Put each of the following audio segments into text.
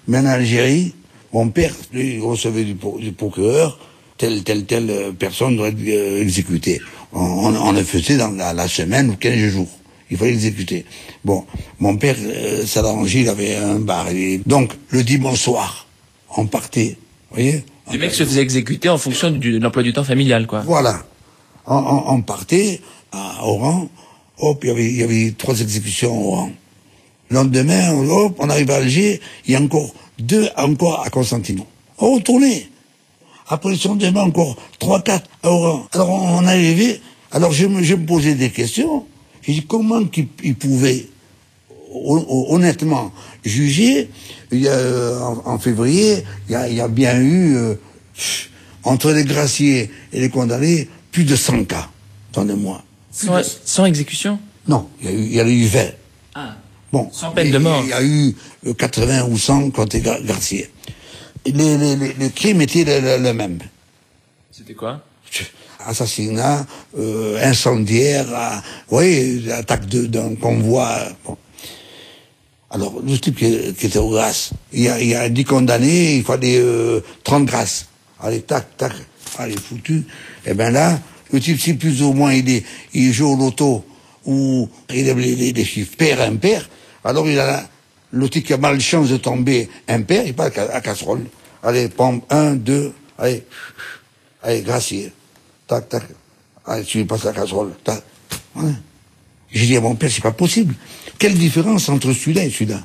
Mais en Algérie, mon père, lui, recevait du procureur, telle personne doit être exécutée. On le faisait dans la semaine ou 15 jours. Il fallait l'exécuter. Bon, mon père, ça l'arrangeait, il avait un bar. Donc, le dimanche soir, on partait. Vous voyez? Les mecs se faisaient exécuter en fonction de l'emploi du temps familial, quoi. Voilà. On partait à Oran. Hop, il y avait 3 exécutions à Oran. Le lendemain, hop, on arrive à Alger. Il y a encore 2 à Constantinople. On retournait. Après le lendemain, encore 3, 4 à Oran. Alors, on arrivait. Alors, je me posais des questions. J'ai dit, comment qu'ils pouvaient honnêtement juger? En février, il y a bien eu, entre les graciés et les condamnés, plus de 100 cas dans le mois. Sans exécution? Non, il y a eu 20. Ah. Bon. Sans peine de mort. Il y a eu 80 ou 100 contre les graciés. Les crimes étaient le même. C'était quoi? Assassinat, incendiaire, oui, attaque d'un convoi. Bon. Alors, le type qui était au grâce, il y a 10 condamnés, il fallait 30 grâces. Allez, tac, allez, foutu. Et ben là, le type, si plus ou moins il joue au loto, ou il a les chiffres pair, impair, alors le type qui a malchance de tomber impair, il part à casserole. Allez, pompe, 1, 2, allez, gracier. Tac, allez, tu lui passes la casserole, tac. Voilà. J'ai dit à mon père, c'est pas possible. Quelle différence entre celui-là et celui-là?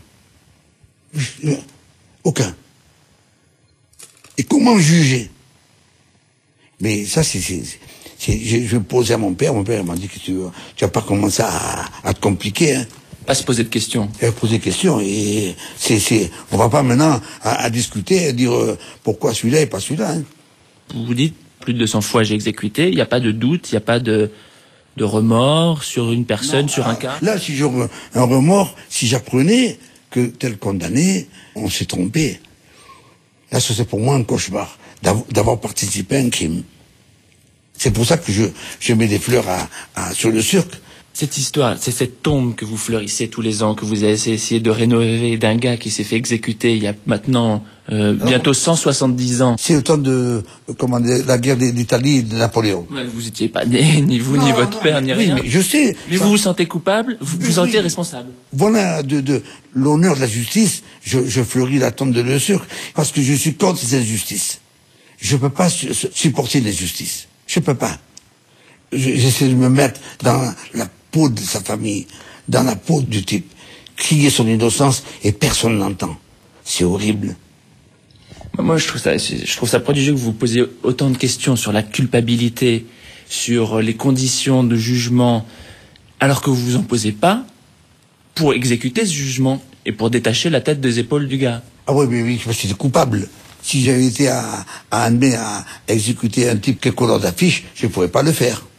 Aucun. Et comment juger? Mais ça, je posais à mon père m'a dit que tu vas pas commencer à te compliquer, hein. Pas se poser de questions. Poser des questions, et on va pas maintenant à discuter, à dire pourquoi celui-là et pas celui-là, hein. Vous dites, plus de 200 fois j'ai exécuté, il n'y a pas de doute, il n'y a pas de remords sur une personne, sur un cas? Là, si j'aurais un remords, si j'apprenais que tel condamné, on s'est trompé. Là, c'est pour moi un cauchemar d'avoir participé à un crime. C'est pour ça que je mets des fleurs sur le cirque. Cette histoire, c'est cette tombe que vous fleurissez tous les ans, que vous avez essayé de rénover, d'un gars qui s'est fait exécuter il y a maintenant bientôt 170 ans. C'est le temps de la guerre d'Italie et de Napoléon. Ouais, vous n'étiez pas né, ni vous, ni votre père, ni rien. Mais je sais. Mais vous vous sentez coupable, vous vous sentez responsable. Voilà, de l'honneur de la justice, je fleuris la tombe de Le Cirque, parce que je suis contre ces injustices. Je peux pas supporter l'injustice. Je peux pas. J'essaie de me mettre dans la peau de sa famille, dans la peau du type, crier son innocence et personne n'entend. C'est horrible. Moi, je trouve ça prodigieux que vous posiez autant de questions sur la culpabilité, sur les conditions de jugement, alors que vous vous en posez pas pour exécuter ce jugement et pour détacher la tête des épaules du gars. Ah oui, parce que c'est coupable. Si j'avais été à exécuter un type qui est couleur d'affiche, je ne pourrais pas le faire.